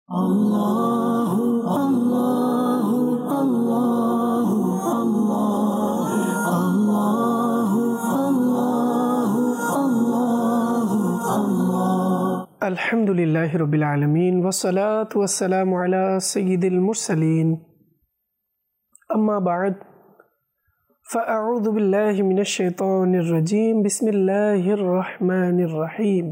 Allahu Allahu Allahu Allahu Allahu Allahu Allahu Alhamdulillahi Rabbil Alamin wassalatu wassalamu ala sayyidil mursalin amma ba'd فأعوذ بالله من الشيطان الرجيم بسم الله الرحمن الرحيم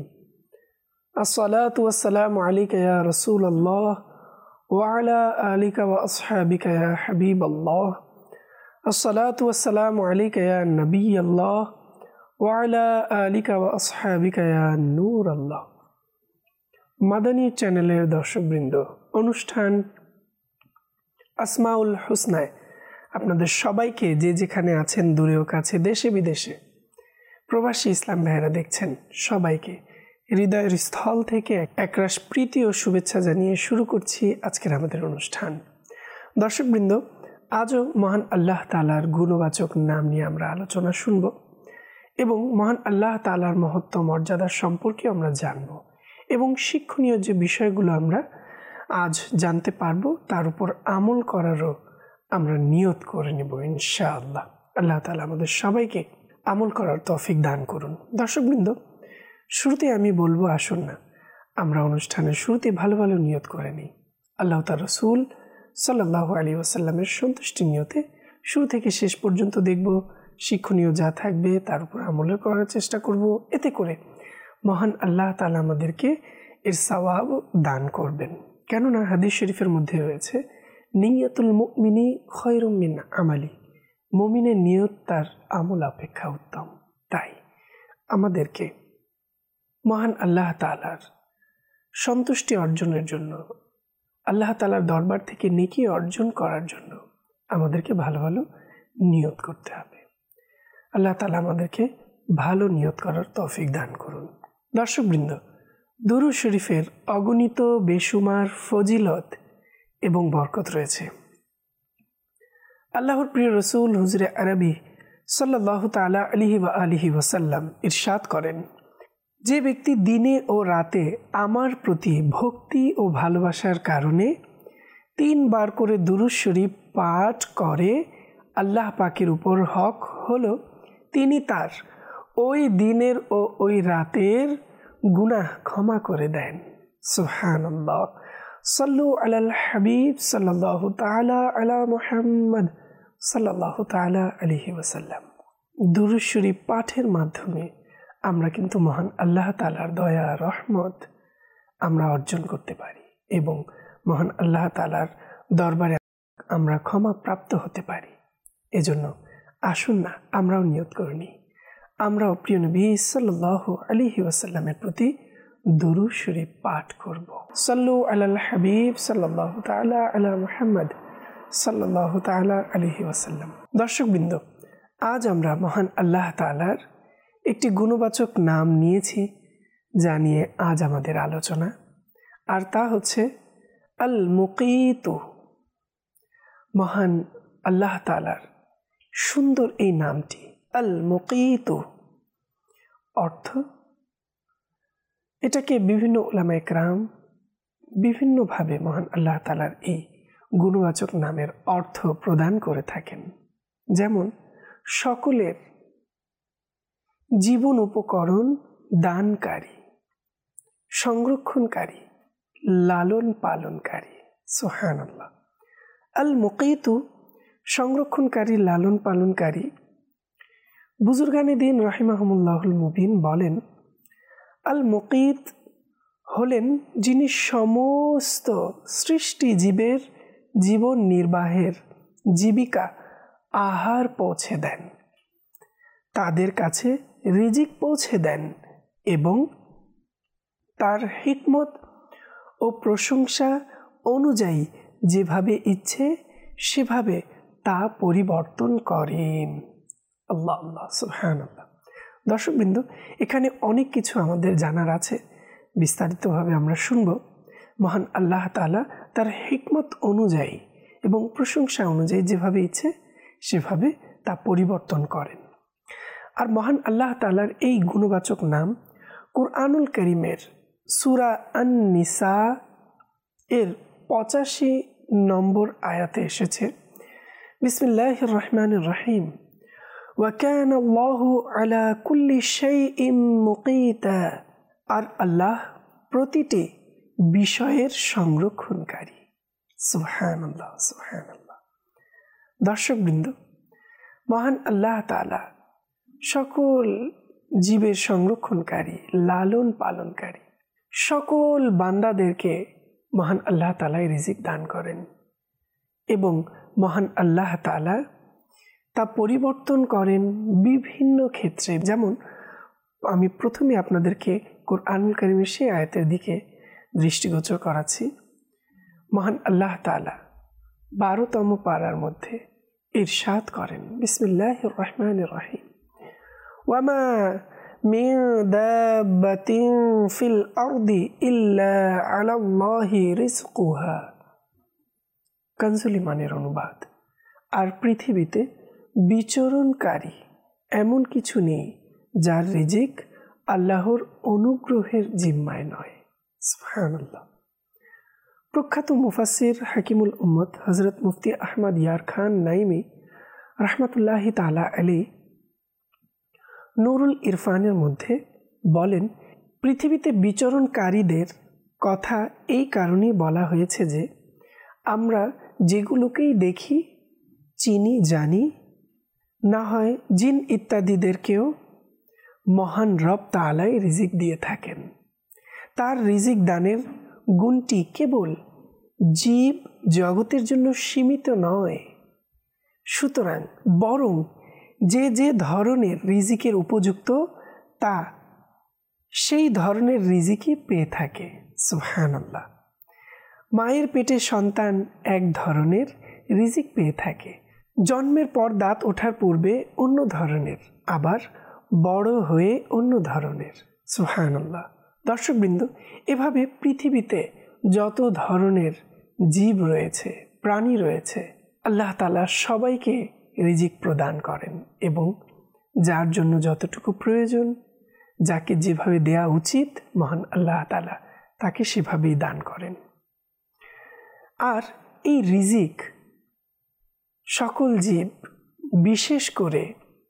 الصلاة والسلام عليك يا رسول الله وعلى آلك وأصحابك يا حبيب الله الصلاة والسلام عليك يا نبي الله وعلى آلك وأصحابك يا نور الله Madani চ্যানেলের দর্শকবৃন্দ, অনুষ্ঠান আসমাউল হুসনায় আপনাদের সবাইকে যে যেখানে আছেন, দূরেও কাছে, দেশে বিদেশে, প্রবাসী ইসলাম ভাইয়েরা দেখছেন, সবাইকে হৃদয়ের স্থল থেকে একরাশ প্রীতি ও শুভেচ্ছা জানিয়ে শুরু করছি আজকের আমাদের অনুষ্ঠান। দর্শকবৃন্দ, আজও মহান আল্লাহ তাআলার গুণবাচক নাম নিয়ে আমরা আলোচনা শুনব এবং মহান আল্লাহ তাআলার মহত্ব মর্যাদার সম্পর্কে আমরা জানব এবং শিক্ষণীয় যে বিষয়গুলো আমরা আজ জানতে পারবো তার উপর আমল করারও আমরা নিয়ত করে নেব ইনশাআল্লাহ। আল্লাহ তাআলা আমাদের সবাইকে আমল করার তৌফিক দান করুন। দর্শকবৃন্দ, শুরুতে আমি বলবো, আসুন না আমরা অনুষ্ঠানের শুরুতে ভালো ভালো নিয়ত করে নিই। আল্লাহ তার রাসূল সাল্লাল্লাহু আলাইহি ওয়াসাল্লামের সন্তুষ্টি নিয়তে শুরু থেকে শেষ পর্যন্ত দেখব, শিক্ষণীয় যা থাকবে তার উপর আমল করার চেষ্টা করব। এতে করে মহান আল্লাহ তাআলা আমাদেরকে এর সওয়াব দান করবেন। কেননা হাদিস শরীফের মধ্যে রয়েছে, নিয়তুল মুমিনি খায়রুম মিন আমালি, মুমিনের নিয়ত তার আমল অপেক্ষা উত্তম। তাই আমাদেরকে মহান আল্লাহ তাআলার সন্তুষ্টি অর্জনের জন্য, আল্লাহ তাআলার দরবার থেকে নেকি অর্জন করার জন্য আমাদেরকে ভালো ভালো নিয়ত করতে হবে। আল্লাহ তাআলা আমাদেরকে ভালো নিয়ত করার তৌফিক দান করুন। দর্শকবৃন্দ, দুরূদ শরীফের অগণিত বেশুমার ফজিলত এবং বরকত রয়েছে। আল্লাহর প্রিয় রাসূল হুজুরে আরবি সাল্লাল্লাহু তাআলা আলাইহি ওয়াসাল্লাম ইরশাদ করেন, যে ব্যক্তি দিনে ও রাতে আমার প্রতি ভক্তি ও ভালোবাসার কারণে 3 বার করে দুরূদ শরীফ পাঠ করে, আল্লাহ পাকের উপর হক হলো তিনি তার ওই দিনের ও ওই রাতের গুনাহ ক্ষমা করে দেন। সুবহানাল্লাহ। সাল্লু আলাল হাবিব সাল্লাল্লাহু তাআলা আলা মুহাম্মদ সাল্লাল্লাহু তাআলা আলাইহি ওয়াসাল্লাম। দুরূদ শরীফ পাঠের মাধ্যমে আমরা কিন্তু মহান আল্লাহ তাআলার দয়া রহমত আমরা অর্জন করতে পারি এবং মহান আল্লাহ তাআলার দরবারে আমরা ক্ষমা প্রাপ্ত হতে পারি। এজন্য আসুন না আমরাও নিয়ত করে নিই, আমরাও প্রিয় নবী সাল্লাল্লাহু আলাইহি ওয়াসাল্লামের প্রতি দুরূদ শরীফ পাঠ করব। সাল্লু আলাল হাবিব সাল্লাল্লাহু তাআলা আলা মুহাম্মদ সাল্লাল্লাহু তাআলা আলাইহি ওয়াসাল্লাম। দর্শকবৃন্দ, আজ আমরা মহান আল্লাহ তাআলার একটি গুণবাচক নাম নিয়েছি, যা নিয়ে আজ আমাদের আলোচনা, আর তা হচ্ছে আল মুকীতু। মহান আল্লাহ তাআলার সুন্দর এই নামটি আল মুকীতু অর্থ, এটাকে বিভিন্ন উলামায়ে কেরাম বিভিন্নভাবে মহান আল্লাহ তাআলার এই গুণবাচক নামের অর্থ প্রদান করে থাকেন। যেমন সকলের জীবন উপকরণ দানকারী, সংরক্ষণকারী, লালন পালনকারী। সুবহানাল্লাহ। আল মুকীতু সংরক্ষণকারী, লালন পালনকারী। বুজুর্গানে দ্বীন রাহিমাহুমুল্লাহুল মুবিন বলেন, আল মুকীত হলেন যিনি সমস্ত সৃষ্টি জীবের জীবন নির্বাহের জীবিকা আহার পৌঁছে দেন, তাদের কাছে রিজিক পৌঁছে দেন এবং তার হিকমত ও প্রশংসা অনুযায়ী যেভাবে ইচ্ছে সেভাবে তা পরিবর্তন করেন। আল্লাহ আল্লাহ সুবহানাল্লাহ। দর্শকবৃন্দ, এখানে অনেক কিছু আমাদের জানার আছে, বিস্তারিতভাবে আমরা শুনব। মহান আল্লাহ তাআলা তার হিকমত অনুযায়ী এবং প্রশংসা অনুযায়ী যেভাবে ইচ্ছে সেভাবে তা পরিবর্তন করেন। আর মহান আল্লাহ তাআলার এই গুণবাচক নাম কুরআনুল কারীমের সূরা আন-নিসা এর 85 নম্বর আয়াতে এসেছে, বিসমিল্লাহির রহমানির রহিম, ওয়া কানা আল্লাহু আলা কুল্লি শাইইন মুকিতা, আর আল্লাহ প্রতিটি বিষয়ের সংরক্ষণকারী। সুবহানাল্লাহ, সুবহানাল্লাহ। দর্শকবৃন্দ, মহান আল্লাহ তাআলা সকল জীবের সংরক্ষণকারী, লালন পালনকারী। সকল বান্দাদেরকে মহান আল্লাহ তাআলা রিজিক দান করেন এবং মহান আল্লাহ তাআলা তা পরিবর্তন করেন বিভিন্ন ক্ষেত্রে। যেমন আমি প্রথমে আপনাদেরকে কুরআনুল কারীমের সেই আয়াতের দিকে দৃষ্টিগোচর করাচ্ছি। মহান আল্লাহ তাআলা 12তম পারার মধ্যে ইরশাদ করেন, বিসমিল্লাহির রহমানির রহিম, ওয়ামা মিন দাব্বাতিন ফিল আরদি ইল্লা আলাল্লাহি রিজকুহা। কানজুল ইমানের অনুবাদ, আর পৃথিবীতে বিচরণকারী এমন কিছু নেই যার রিজিক আল্লাহর অনুগ্রহের জিম্মায় নয়। সুবহানাল্লাহ। প্রখ্যাত মুফাসসির হাকিমুল উম্মত হযরত মুফতি আহমদ ইয়ার খান নাইমি রাহমাতুল্লাহি তাআলা আলাইহি নুরুল ইরফানের মধ্যে বলেন, পৃথিবীতে বিচরণকারীদের কথা এই কারণেই বলা হয়েছে যে আমরা যেগুলোকেই দেখি, চিনি, জানি, না হয় জিন ইত্যাদিদেরকেও মহান রব তাআলাই রিজিক দিয়ে থাকেন। তার রিজিক দানের গুণটি কেবল জীব জগতের জন্য সীমিত নয়, সুতরাং বরং যে যে ধরনের রিজিকের উপযুক্ত তা সেই ধরনের রিজিকই পেয়ে থাকে। সুবহানাল্লাহ। মায়ের পেটে সন্তান এক ধরনের রিজিক পেয়ে থাকে, জন্মের পর দাঁত ওঠার পূর্বে অন্য ধরনের, আবার বড় হয়ে অন্য ধরনের। সুবহানাল্লাহ। দর্শকবৃন্দ, এভাবে পৃথিবীতে যত ধরনের জীব রয়েছে, প্রাণী রয়েছে, আল্লাহ তাআলা সবাইকে রিজিক প্রদান করেন এবং যার জন্য যতটুকু প্রয়োজন, যাকে যেভাবে দেয়া উচিত, মহান আল্লাহ তাআলা তাকে সেভাবেই দান করেন। আর এই রিজিক সকল জীব, বিশেষ করে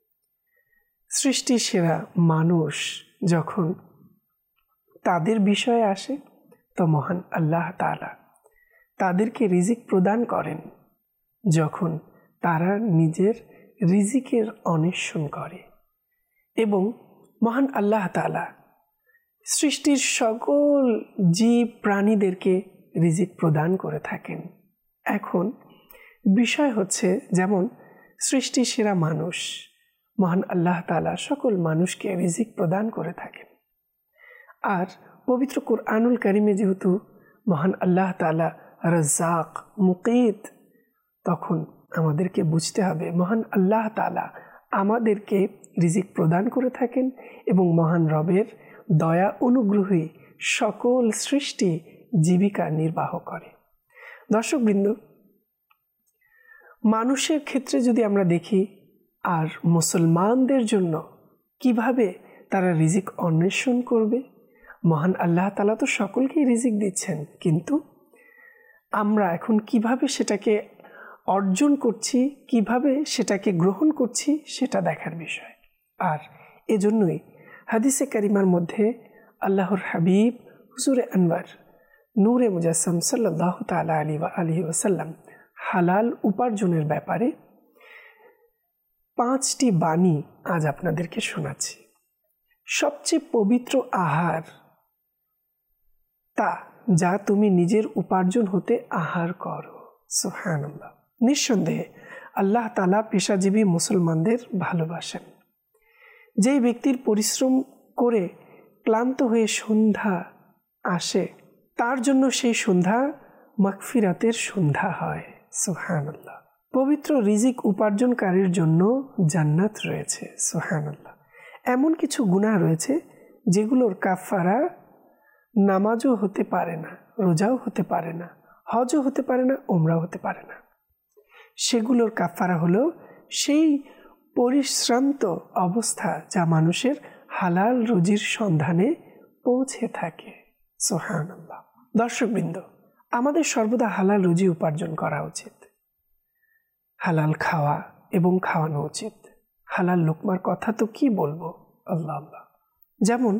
সৃষ্টির সেরা মানুষ যখন তাদের বিষয়ে আসে, তো মহান আল্লাহ তাআলা তাদেরকে রিজিক প্রদান করেন যখন তারা নিজের রিজিকের অন্বেষণ করে। এবং মহান আল্লাহ তাআলা সৃষ্টির সকল জীব প্রাণীদেরকে রিজিক প্রদান করে থাকেন। এখন বিষয় হচ্ছে, যেমন সৃষ্টির সেরা মানুষ, মহান আল্লাহ তাআলা সকল মানুষকে রিজিক প্রদান করে থাকেন। আর পবিত্র কুরআনুল কারীমে যেহেতু মহান আল্লাহ তাআলা রাজ্জাক, মুকিত, তখন আমাদেরকে বুঝতে হবে মহান আল্লাহ তাআলা আমাদেরকে রিজিক প্রদান করে থাকেন এবং মহান রবের দয়া অনুগ্রহে সকল সৃষ্টি জীবিকা নির্বাহ করে। দর্শকবৃন্দ, মানুষের ক্ষেত্রে যদি আমরা দেখি, আর মুসলমানদের জন্য কিভাবে তারা রিজিক অন্বেষণ করবে, মহান আল্লাহ তাআলা তো সকলকেই রিজিক দিচ্ছেন, কিন্তু আমরা এখন কিভাবে সেটাকে অর্জন করছি, কিভাবে সেটাকে গ্রহণ করছি, সেটা দেখার বিষয়। আর এজন্যই হাদিসে কারিমার মধ্যে আল্লাহর হাবিব হুজুরে আনওয়ার নূরে মুজাসসাম সাল্লাল্লাহু তাআলা আলাইহি ওয়াসাল্লাম হালাল উপার্জনের ব্যাপারে 5টি বাণী আজ আপনাদেরকে শোনাচ্ছি। সবচেয়ে পবিত্র আহার তা যা তুমি নিজের উপার্জন হতে আহার করো। সুবহানাল্লাহ। নিঃসন্দেহে আল্লাহ তাআলা পেশাজীবী মুসলমানদের ভালোবাসেন। যেই ব্যক্তির পরিশ্রম করে ক্লান্ত হয়ে সন্ধ্যা আসে, তার জন্য সেই সন্ধ্যা মাগফিরাতের সন্ধ্যা হয়। সুবহানাল্লাহ। পবিত্র রিজিক উপার্জনকারীর জন্য জান্নাত রয়েছে। সুবহানাল্লাহ। এমন কিছু গুনাহ রয়েছে যেগুলোর কাফারা নামাজও হতে পারে না, রোজাও হতে পারে না, হজও হতে পারে না, উমরাও হতে পারে না। সেগুলোর কাফারা হলো সেই পরিশ্রান্ত অবস্থা যা মানুষের হালাল রুজির সন্ধানে পৌঁছে থাকে। সুবহানাল্লাহ। দর্শকবৃন্দ, আমাদের সর্বদা হালাল রুজি উপার্জন করা উচিত, হালাল খাওয়া এবং খাওয়ানো উচিত। হালাল লোকমার কথা তো কি বলবো, আল্লাহ আল্লাহ। যেমন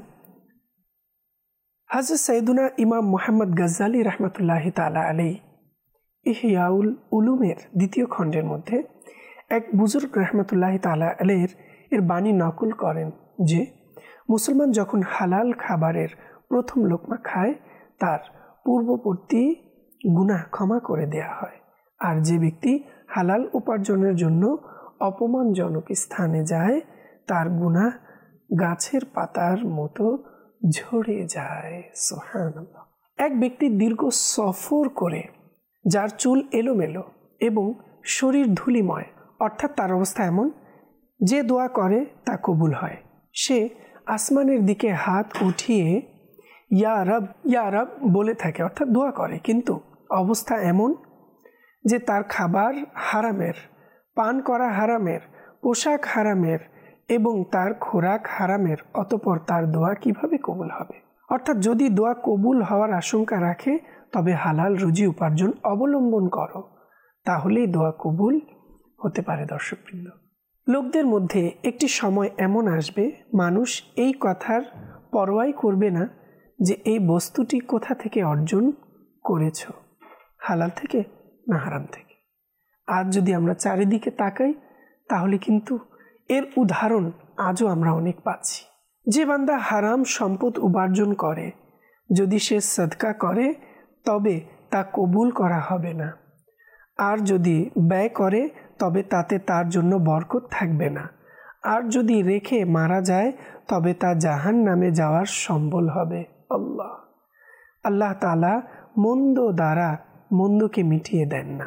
হযরত সাইয়্যিদুনা ইমাম মুহাম্মদ গজ্জালী রাহমাতুল্লাহি তাআলা আলাইহি ইহইয়াউল উলুমের 2য় খণ্ডের মধ্যে এক বুজুর্গ রাহমাতুল্লাহি তাআলা আলাইহির এর বাণী নকল করেন যে মুসলমান যখন হালাল খাবারের প্রথম লোকমা খায় তার পূর্ববর্তী গুনাহ ক্ষমা করে দেয়া হয়, আর যে ব্যক্তি হালাল উপার্জনের জন্য অপমানজনক স্থানে যায় তার গুনাহ গাছের পাতার মতো ঝরে যায়। সুবহানাল্লাহ। এক ব্যক্তি দীর্ঘ সফর করে যার চুল এলোমেলো এবং শরীর ধুলিময়, অর্থাৎ তার অবস্থা এমন যে দোয়া করে তা কবুল হয়, সে আসমানের দিকে হাত উঠিয়ে ইয়া রব ইয়া রব বলে থাকে, অর্থাৎ দোয়া করে, কিন্তু অবস্থা এমন যে তার খাবার হারামের, পান করা হারামের, পোশাক হারামের এবং তার খোরাক হারামের, অতঃপর তার দোয়া কিভাবে কবুল হবে? অর্থাৎ যদি দোয়া কবুল হওয়ার আশঙ্কা রাখে তবে হালাল রুজি উপার্জন অবলম্বন করো, তাহলেই দোয়া কবুল হতে পারে। দর্শকবৃন্দ, লোকদের মধ্যে একটি সময় এমন আসবে মানুষ এই কথার পরোয়াই করবে না যে এই বস্তুটি কোথা থেকে অর্জন করেছ, হালাল থেকে না হারাম থেকে। আজ যদি আমরা চারিদিকে তাকাই তাহলে কিন্তু এর উদাহরণ আজও আমরা অনেক পাচ্ছি। যে বান্দা হারাম সম্পদ উপার্জন করে যদি সে সদকা করে তবে তা কবুল করা হবে না, আর যদি ব্যয় করে তবে তাতে তার জন্য বরকত থাকবে না, আর যদি রেখে মারা যায় তবে তা জাহান্নামে যাওয়ার সম্বল হবে। আল্লাহ আল্লাহ তাআলা মন্দ দ্বারা মন্দকে মিটিয়ে দেন না,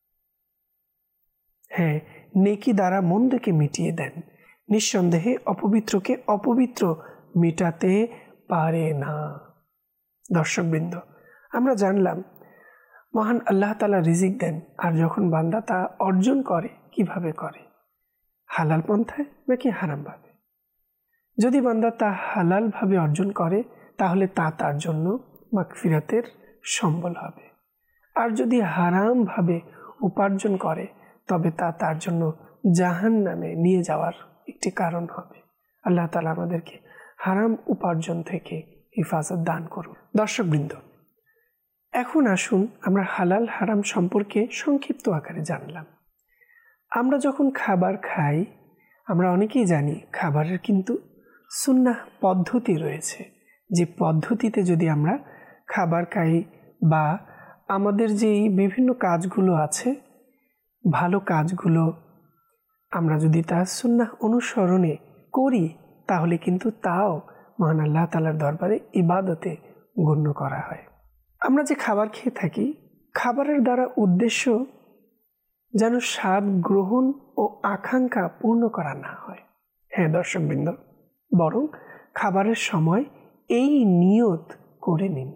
হ্যাঁ, নেকি দ্বারা মন্দকে মিটিয়ে দেন। নিঃসন্দেহে অপবিত্রকে অপবিত্র মিটাতে পারে না। দর্শকবৃন্দ, আমরা জানলাম মহান আল্লাহ তাআলা রিজিক দেন, আর যখন বান্দা তা অর্জন করে কিভাবে করে, হালাল পন্থায় নাকি হারামভাবে? যদি বান্দা তা হালালভাবে অর্জন করে তাহলে তা তার জন্য মাগফিরাতের সম্বল হবে, আর যদি হারামভাবে উপার্জন করে তবে তা তার জন্য জাহান্নামে নিয়ে যাওয়ার একটি কারণ হবে। আল্লাহ তাআলা আমাদেরকে হারাম উপার্জন থেকে হিফাজত দান করুন। দর্শকবৃন্দ, এখন আসুন আমরা হালাল হারাম সম্পর্কে সংক্ষিপ্ত আকারে জানলাম। আমরা যখন খাবার খাই আমরা অনেকেই জানি খাবারের কিন্তু সুন্নাহ পদ্ধতি রয়েছে, যে পদ্ধতিতে যদি আমরা খাবার খাই বা আমাদের যেই বিভিন্ন কাজগুলো আছে, ভালো কাজগুলো আমরা যদি তার সুন্নাহ অনুসরণে করি তাহলে কিন্তু তাও মহান আল্লাহ তাআলার দরবারে ইবাদতে গণ্য করা হয়। আমরা যে খাবার খেয়ে থাকি, খাবারের দ্বারা উদ্দেশ্য যেন স্বাদ গ্রহণ ও আকাঙ্ক্ষা পূর্ণ করা না হয়। হ্যাঁ দর্শকবৃন্দ, বরং খাবারের সময় এই নিয়ত করে নিন,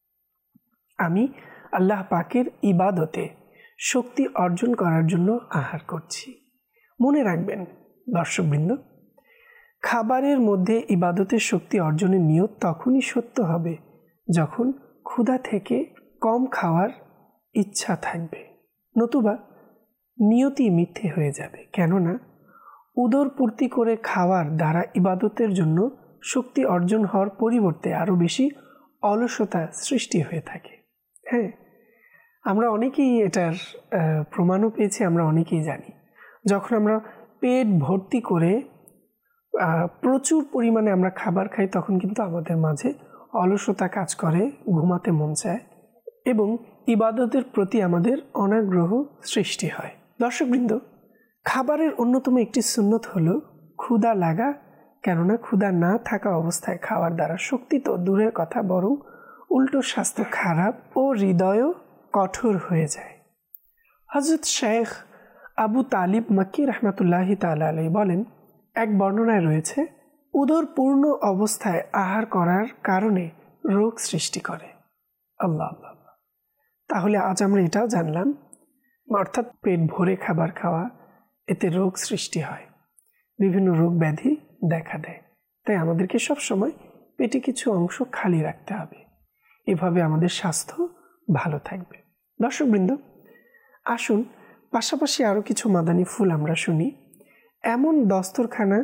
আমি আল্লাহ পাকের ইবাদতে শক্তি অর্জন করার জন্য আহার করছি। মনে রাখবেন দর্শকবৃন্দ, খাবারের মধ্যে ইবাদতের শক্তি অর্জনের নিয়ত তখনই সত্য হবে যখন ক্ষুধা থেকে কম খাওয়ার ইচ্ছা থাকবে, নতুবা নিয়তি মিথ্যে হয়ে যাবে। কেননা উদর পূর্তি করে খাওয়ার দ্বারা ইবাদতের জন্য শক্তি অর্জন হওয়ার পরিবর্তে আরও বেশি অলসতা সৃষ্টি হয়ে থাকে। হ্যাঁ, আমরা অনেকেই এটার প্রমাণও পেয়েছি, আমরা অনেকেই জানি যখন আমরা পেট ভর্তি করে প্রচুর পরিমাণে আমরা খাবার খাই তখন কিন্তু আমাদের মাঝে অলসতা কাজ করে, ঘুমাতে মন চায় এবং ইবাদতের প্রতি আমাদের অনাগ্রহ সৃষ্টি হয়। দর্শকবৃন্দ, খাবারের অন্যতম একটি সুন্নত হলো ক্ষুধা লাগা, কেননা ক্ষুধা না থাকা অবস্থায় খাওয়ার দ্বারা শক্তি তো দূরের কথা বরং উল্টো স্বাস্থ্য খারাপ ও হৃদয়ও কঠোর হয়ে যায়। হযরত শেখ আবু তালিব মক্কি রাহমাতুল্লাহি তাআলা আলাইহি বলেন, এক বর্ণনায় রয়েছে উদর পূর্ণ অবস্থায় আহার করার কারণে রোগ সৃষ্টি করে। আল্লাহ আল্লাহ। তাহলে আজ আমরা এটাও জানলাম, অর্থাৎ পেট ভরে খাবার খাওয়া এতে রোগ সৃষ্টি হয়, বিভিন্ন রোগ ব্যাধি দেখা দেয়। তাই আমাদেরকে সব সময় পেটে কিছু অংশ খালি রাখতে হবে, এভাবে আমাদের স্বাস্থ্য ভালো থাকবে। দর্শকবৃন্দ, আসুন পাশাপাশি আরও কিছু মাদানী ফুল আমরা শুনি। এমন দস্তরখানা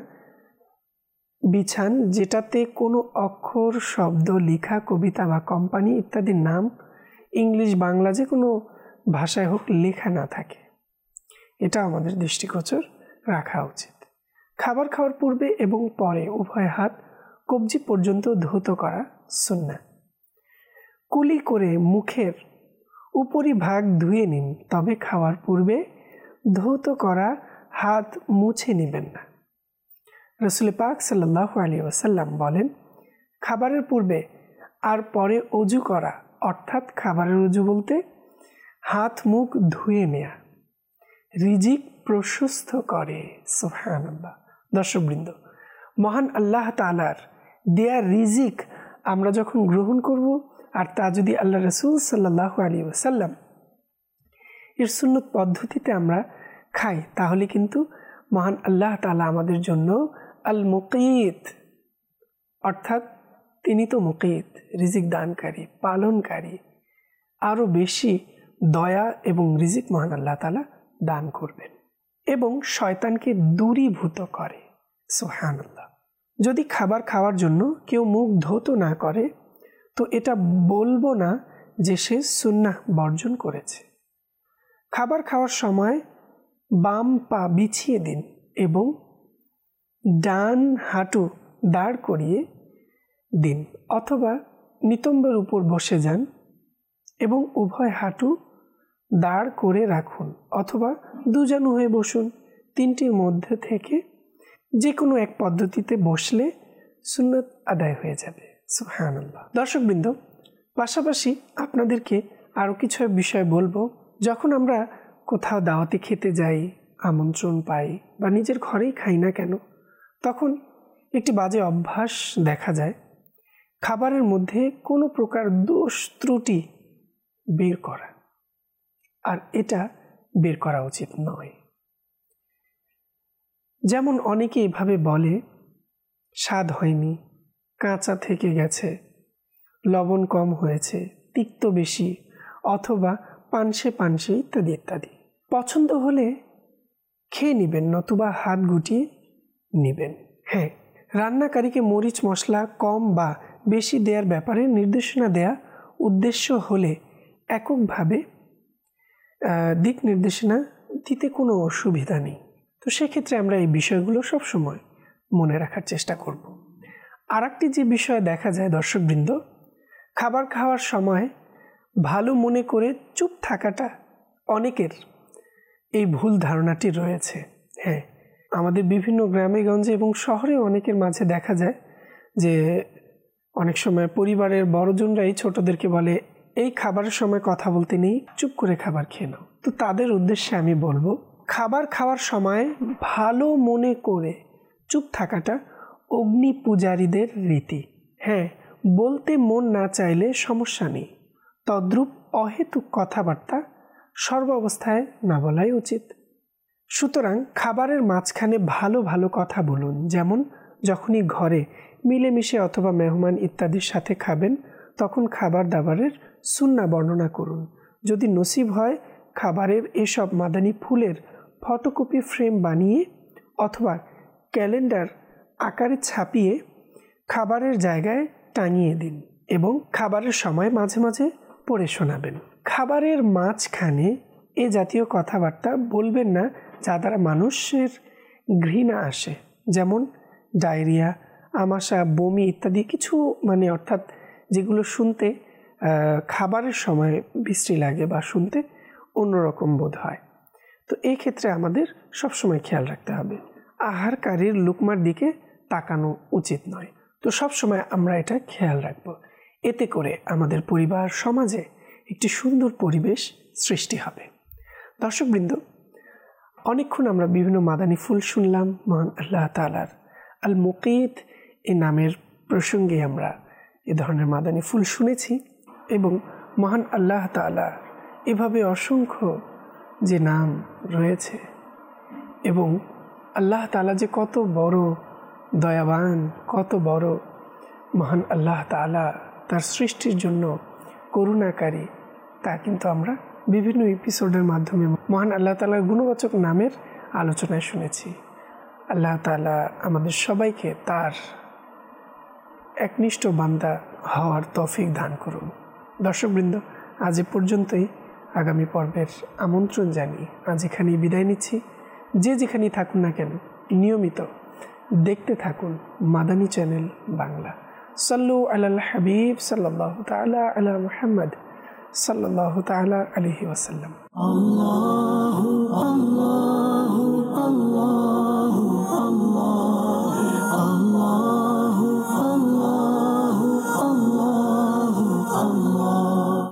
বিছান যেটাতে কোনো অক্ষর, শব্দ, লেখা, কবিতা বা কোম্পানি ইত্যাদির নাম ইংলিশ, বাংলা যে কোনো ভাষায় হোক লেখা না থাকে, এটা আমাদের দৃষ্টিগোচর রাখা উচিত। খাবার খাওয়ার পূর্বে এবং পরে উভয় হাত কবজি পর্যন্ত ধৌত করা সুন্নাহ। কুলি করে মুখের উপরিভাগ ধুয়ে নিন, তবে খাওয়ার পূর্বে ধৌত করা হাত মুছে নেবেন না। রাসূল পাক সাল্লাল্লাহু আলাইহি ওয়াসাল্লাম বলেন, খাবারের পূর্বে আর পরে অজু করা, অর্থাৎ খাবারের অজু বলতে হাত মুখ ধুয়ে নেয়া, রিজিক প্রশস্ত করে। সুবহানাল্লাহ। দর্শকবৃন্দ, মহান আল্লাহ তাআলার দেয়া রিজিক আমরা যখন গ্রহণ করব, আর তা যদি আল্লাহ রাসূল সাল্লাল্লাহু আলাইহি ওয়াসাল্লাম এর সুন্নত পদ্ধতিতে আমরা খাই, তাহলে কিন্তু মহান আল্লাহ তাআলা আমাদের জন্য আল মুকিত, অর্থাৎ তিনি তো মুকিত, রিজিক দানকারী, পালনকারী, আরও বেশি দয়া এবং রিজিক মহান আল্লাহ তাআলা দান করবেন এবং শয়তানকে দূরীভূত করে। সুবহানাল্লাহ। যদি খাবার খাওয়ার জন্য কেউ মুখ ধৌত না করে, তো এটা বলবো না যে সে সুন্নাহ বর্জন করেছে। খাবার খাওয়ার সময় বাম পা বিছিয়ে দিন এবং ডান হাঁটু দাঁড় করিয়ে দিন, অথবা নিতম্বের উপর বসে যান এবং উভয় হাঁটু দাঁড় করে রাখুন, অথবা দুজানু হয়ে বসুন। তিনটির মধ্যে থেকে যে কোনো এক পদ্ধতিতে বসলে সুন্নাত আদায় হয়ে যাবে। সুবহানাল্লাহ। দর্শকবৃন্দ, পাশাপাশি আপনাদেরকে আরও কিছু বিষয় বলবো। যখন আমরা কোথাও দাওয়াতে খেতে যাই, আমন্ত্রণ পাই বা নিজের ঘরেই খাই না কেন, তখন একটি বাজে অভ্যাস দেখা যায়, খাবারের মধ্যে কোনো প্রকার দোষ ত্রুটি বের করা, আর এটা বের করা উচিত নয়। যেমন অনেকে এভাবে বলে, স্বাদ হয়নি, কাঁচা থেকে গেছে, লবণ কম হয়েছে, তিক্ত বেশি, অথবা পানসে পানসে ইত্যাদি ইত্যাদি। পছন্দ হলে খেয়ে নেবেন, নতুবা হাত গুটিয়ে নেবেন। হ্যাঁ, রান্নাকারীকে মরিচ মশলা কম বা বেশি দেওয়ার ব্যাপারে নির্দেশনা দেয়া উদ্দেশ্য হলে এককভাবে দিক নির্দেশনা দিতে কোনো অসুবিধা নেই। তো সেক্ষেত্রে আমরা এই বিষয়গুলো সবসময় মনে রাখার চেষ্টা করব। আর একটি যে বিষয় দেখা যায় দর্শকবৃন্দ, খাবার খাওয়ার সময় ভালো মনে করে চুপ থাকাটা অনেকের এই ভুল ধারণাটি রয়েছে। হ্যাঁ, আমাদের বিভিন্ন গ্রামে গঞ্জে এবং শহরে অনেকের মাঝে দেখা যায় যে অনেক সময় পরিবারের বড়জনরাই ছোটদেরকে বলে, এই খাবারের সময় কথা বলতে নেই, চুপ করে খাবার খেয়ে নাও। তো তাদের উদ্দেশ্যে আমি বলবো, খাবার খাওয়ার সময় ভালো মনে করে চুপ থাকাটা অগ্নি পূজারীদের রীতি। হ্যাঁ, বলতে মন না চাইলে সমস্যা নেই, তদ্রূপ অহেতুক কথাবার্তা সর্বাবস্থায় না বলাই উচিত। সুতরাং খাবারের মাঝখানে ভালো ভালো কথা বলুন, যেমন যখনই ঘরে মিলেমিশে অথবা মেহমান ইত্যাদির সাথে খাবেন, তখন খাবার দাবারের সুন্নাহ বর্ণনা করুন। যদি নসিব হয়, খাবারের এসব মাদানী ফুলের ফটোকপি ফ্রেম বানিয়ে অথবা ক্যালেন্ডার আকারে ছাপিয়ে খাবারের জায়গায় টাঙিয়ে দিন এবং খাবারের সময় মাঝে মাঝে পড়ে শোনাবেন। খাবারের মাঝখানে এ জাতীয় কথাবার্তা বলবেন না যা দ্বারা মানুষের ঘৃণা আসে, যেমন ডায়রিয়া, আমাশা, বমি ইত্যাদি কিছু, অর্থাৎ যেগুলো শুনতে খাবারের সময় বিশ্রী লাগে বা শুনতে অন্যরকম বোধ হয়। তো এই ক্ষেত্রে আমাদের সবসময় খেয়াল রাখতে হবে, আহারকারীর লুকমার দিকে তাকানো উচিত নয়। তো সবসময় আমরা এটা খেয়াল রাখব। এতে করে আমাদের পরিবার সমাজে একটি সুন্দর পরিবেশ সৃষ্টি হবে। দর্শকবৃন্দ, অনেকক্ষণ আমরা বিভিন্ন মাদানী ফুল শুনলাম। মহান আল্লাহ তাআলার আল মুকিত এই নামের প্রসঙ্গে আমরা এ ধরনের মাদানী ফুল শুনেছি এবং মহান আল্লাহ তাআলা এভাবে অসংখ্য যে নাম রয়েছে এবং আল্লাহ তাআলা যে কত বড় দয়াবান, কত বড় মহান আল্লাহ তাআলা, তার সৃষ্টির জন্য করুণাকারী, তা কিন্তু আমরা বিভিন্ন এপিসোডের মাধ্যমে মহান আল্লাহ তাআলার গুণবাচক নামের আলোচনায় শুনেছি। আল্লাহ তাআলা আমাদের সবাইকে তার একনিষ্ঠ বান্দা হওয়ার তৌফিক দান করুন। দর্শকবৃন্দ, আজ এ পর্যন্তই। আগামী পর্বের আমন্ত্রণ জানিয়ে আজ এখানেই বিদায় নিচ্ছি। যে যেখানেই থাকুন না কেন নিয়মিত দেখতে থাকুন মাদানী চ্যানেল বাংলা। সাল্লু আলাল হাবিব সাল্লাল্লাহু তাআলা আলা মুহাম্মদ সাল্লাল্লাহু তাআলা আলাইহি ওয়াসাল্লাম।